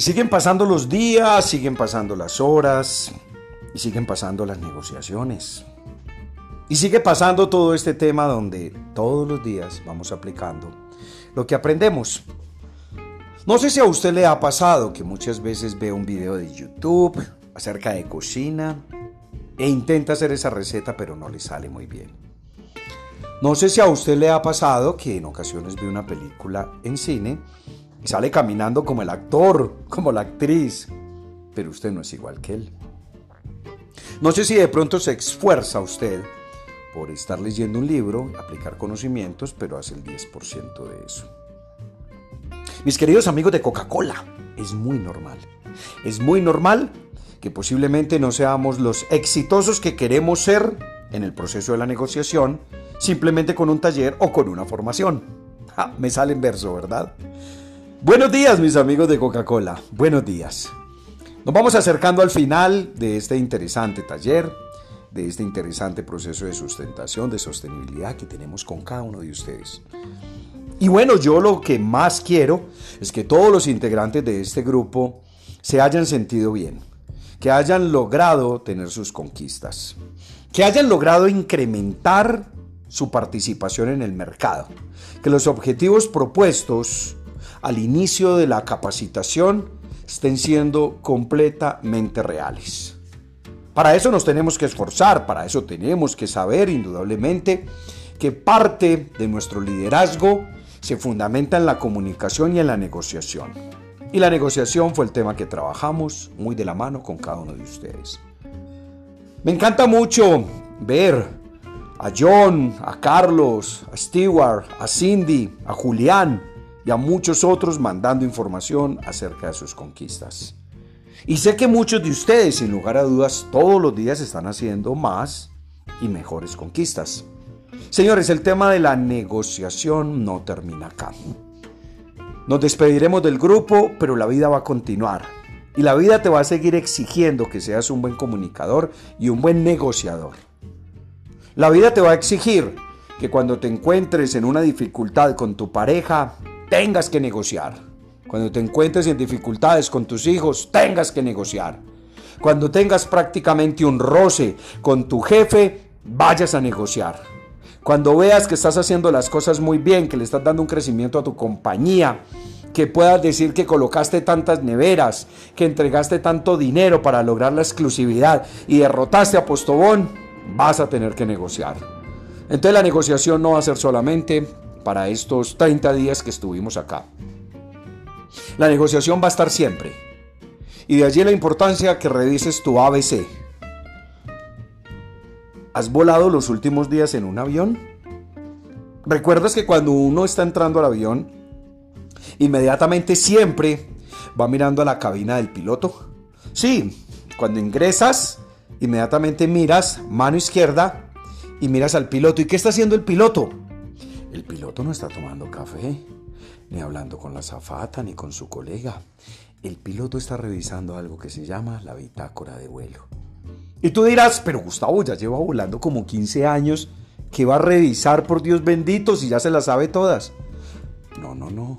Siguen pasando los días, siguen pasando las horas y siguen pasando las negociaciones. Y sigue pasando todo este tema donde todos los días vamos aplicando lo que aprendemos. No sé si a usted le ha pasado que muchas veces ve un video de YouTube acerca de cocina e intenta hacer esa receta pero no le sale muy bien. No sé si a usted le ha pasado que en ocasiones ve una película en cine y sale caminando como el actor, como la actriz, pero usted no es igual que él. No sé si de pronto se esfuerza usted por estar leyendo un libro, aplicar conocimientos, pero hace el 10% de eso. Mis queridos amigos de Coca-Cola, es muy normal. Es muy normal que posiblemente no seamos los exitosos que queremos ser en el proceso de la negociación, simplemente con un taller o con una formación. Me sale en verso, ¿verdad? Buenos días, mis amigos de Coca-Cola. Buenos días. Nos vamos acercando al final de este interesante taller, de este interesante proceso de sustentación, de sostenibilidad que tenemos con cada uno de ustedes. Y bueno, yo lo que más quiero es que todos los integrantes de este grupo se hayan sentido bien, que hayan logrado tener sus conquistas, que hayan logrado incrementar su participación en el mercado, que los objetivos propuestos al inicio de la capacitación estén siendo completamente reales. Para eso nos tenemos que esforzar, para eso tenemos que saber indudablemente que parte de nuestro liderazgo se fundamenta en la comunicación y en la negociación. Y la negociación fue el tema que trabajamos muy de la mano con cada uno de ustedes. Me encanta mucho ver a John, a Carlos, a Stewart, a Cindy, a Julián y a muchos otros mandando información acerca de sus conquistas. Y sé que muchos de ustedes, sin lugar a dudas, todos los días están haciendo más y mejores conquistas. Señores, el tema de la negociación no termina acá. Nos despediremos del grupo, pero la vida va a continuar. Y la vida te va a seguir exigiendo que seas un buen comunicador y un buen negociador. La vida te va a exigir que cuando te encuentres en una dificultad con tu pareja, tengas que negociar. Cuando te encuentres en dificultades con tus hijos, tengas que negociar. Cuando tengas prácticamente un roce con tu jefe, vayas a negociar. Cuando veas que estás haciendo las cosas muy bien, que le estás dando un crecimiento a tu compañía, que puedas decir que colocaste tantas neveras, que entregaste tanto dinero para lograr la exclusividad y derrotaste a Postobón, vas a tener que negociar. Entonces la negociación no va a ser solamente para estos 30 días que estuvimos acá. La negociación va a estar siempre. Y de allí la importancia que revises tu ABC. ¿Has volado los últimos días en un avión? ¿Recuerdas que cuando uno está entrando al avión, inmediatamente siempre va mirando a la cabina del piloto? Sí, cuando ingresas, inmediatamente miras mano izquierda y miras al piloto. ¿Y qué está haciendo el piloto? El piloto no está tomando café, ni hablando con la azafata, ni con su colega. El piloto está revisando algo que se llama la bitácora de vuelo. Y tú dirás, pero Gustavo ya lleva volando como 15 años, ¿qué va a revisar, por Dios bendito, si ya se las sabe todas? No.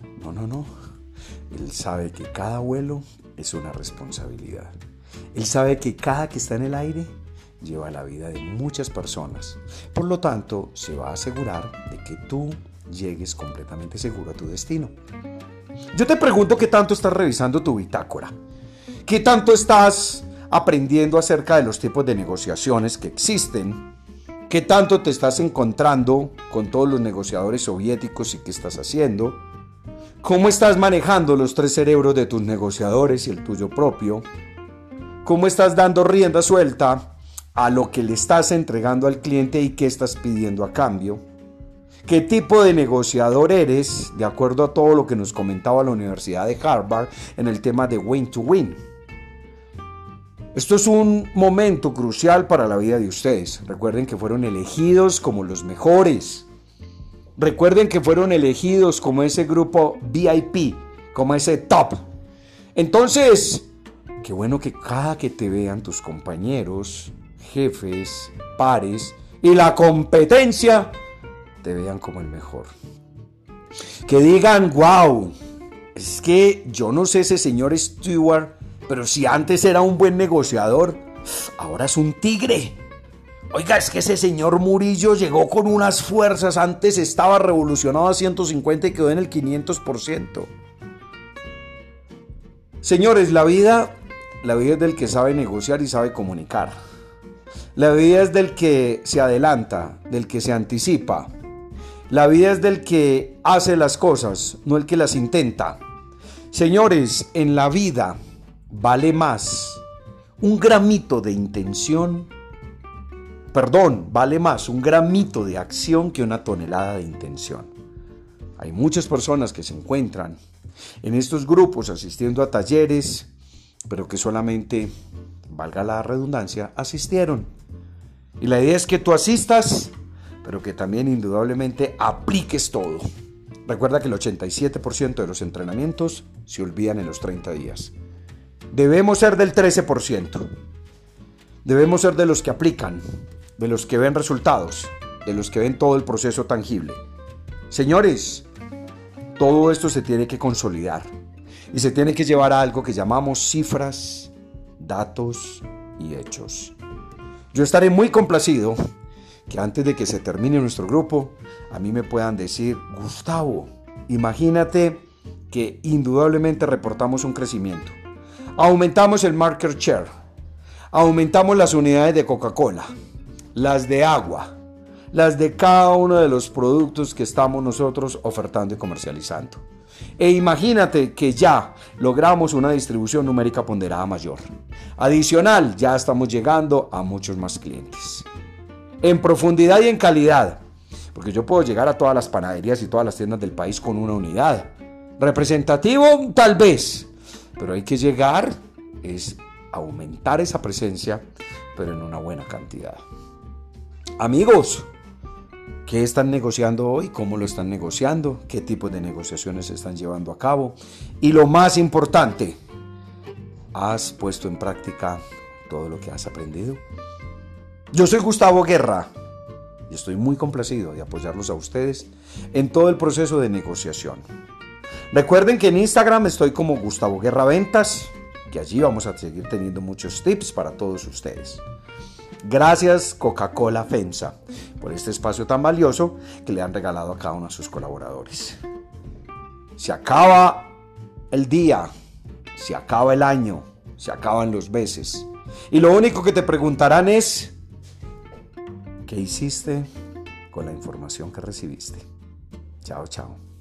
Él sabe que cada vuelo es una responsabilidad. Él sabe que cada que está en el aire lleva la vida de muchas personas. Por lo tanto, se va a asegurar de que tú llegues completamente seguro a tu destino. Yo te pregunto, ¿qué tanto estás revisando tu bitácora? ¿Qué tanto estás aprendiendo acerca de los tipos de negociaciones que existen? ¿Qué tanto te estás encontrando con todos los negociadores soviéticos y qué estás haciendo? ¿Cómo estás manejando los 3 cerebros de tus negociadores y el tuyo propio? ¿Cómo estás dando rienda suelta a lo que le estás entregando al cliente y qué estás pidiendo a cambio? ¿Qué tipo de negociador eres, de acuerdo a todo lo que nos comentaba la Universidad de Harvard en el tema de win to win? Esto es un momento crucial para la vida de ustedes. Recuerden que fueron elegidos como los mejores. Recuerden que fueron elegidos como ese grupo VIP, como ese top. Entonces, qué bueno que cada que te vean tus compañeros, jefes, pares y la competencia, te vean como el mejor. Que digan, wow, es que yo no sé ese señor Stewart, pero si antes era un buen negociador, ahora es un tigre. Oiga, es que ese señor Murillo llegó con unas fuerzas, antes estaba revolucionado a 150 y quedó en el 500%. Señores, la vida es del que sabe negociar y sabe comunicar. La vida es del que se adelanta, del que se anticipa. La vida es del que hace las cosas, no el que las intenta. Señores, en la vida vale más un gramito de intención, vale más un gramito de acción que una tonelada de intención. Hay muchas personas que se encuentran en estos grupos asistiendo a talleres, pero que solamente, valga la redundancia, asistieron. Y la idea es que tú asistas, pero que también indudablemente apliques todo. Recuerda que el 87% de los entrenamientos se olvidan en los 30 días. Debemos ser del 13%. Debemos ser de los que aplican, de los que ven resultados, de los que ven todo el proceso tangible. Señores, todo esto se tiene que consolidar y se tiene que llevar a algo que llamamos cifras, datos y hechos. Yo estaré muy complacido que antes de que se termine nuestro grupo, a mí me puedan decir: Gustavo, imagínate que indudablemente reportamos un crecimiento. Aumentamos el market share, aumentamos las unidades de Coca-Cola, las de agua, las de cada uno de los productos que estamos nosotros ofertando y comercializando. E imagínate que ya logramos una distribución numérica ponderada mayor. Adicional, ya estamos llegando a muchos más clientes. En profundidad y en calidad, porque yo puedo llegar a todas las panaderías y todas las tiendas del país con una unidad. Representativo, tal vez, pero hay que llegar, es aumentar esa presencia, pero en una buena cantidad. Amigos, ¿qué están negociando hoy? ¿Cómo lo están negociando? ¿Qué tipo de negociaciones se están llevando a cabo? Y lo más importante, ¿has puesto en práctica todo lo que has aprendido? Yo soy Gustavo Guerra y estoy muy complacido de apoyarlos a ustedes en todo el proceso de negociación. Recuerden que en Instagram estoy como Gustavo Guerra Ventas, que allí vamos a seguir teniendo muchos tips para todos ustedes. Gracias Coca-Cola FEMSA por este espacio tan valioso que le han regalado a cada uno de sus colaboradores. Se acaba el día, se acaba el año, se acaban los meses y lo único que te preguntarán es: ¿qué hiciste con la información que recibiste? Chao, chao.